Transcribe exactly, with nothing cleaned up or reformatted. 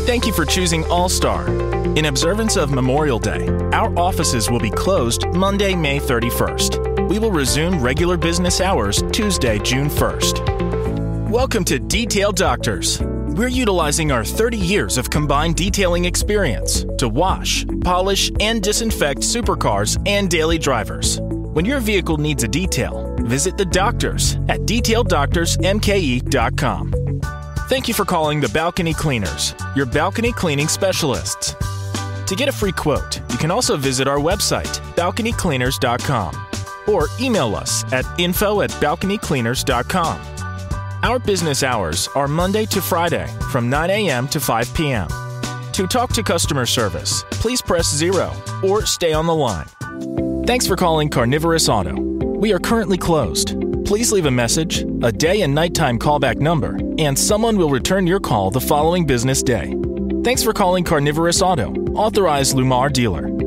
Thank you for choosing All-Star. In observance of Memorial Day, our offices will be closed Monday, May thirty-first. We will resume regular business hours Tuesday, June first. Welcome to Detail Doctors. We're utilizing our thirty years of combined detailing experience to wash, polish, and disinfect supercars and daily drivers. When your vehicle needs a detail, visit the doctors at detail doctors m k e dot com. Thank you for calling the Balcony Cleaners, your balcony cleaning specialists. To get a free quote, you can also visit our website, balcony cleaners dot com, or email us at info at balcony cleaners dot com. Our business hours are Monday to Friday from nine a.m. to five p.m. To talk to customer service, please press zero or stay on the line. Thanks for calling Carnivorous Auto. We are currently closed. Please leave a message, a day and nighttime callback number, and someone will return your call the following business day. Thanks for calling Carnivorous Auto, authorized Lumar dealer.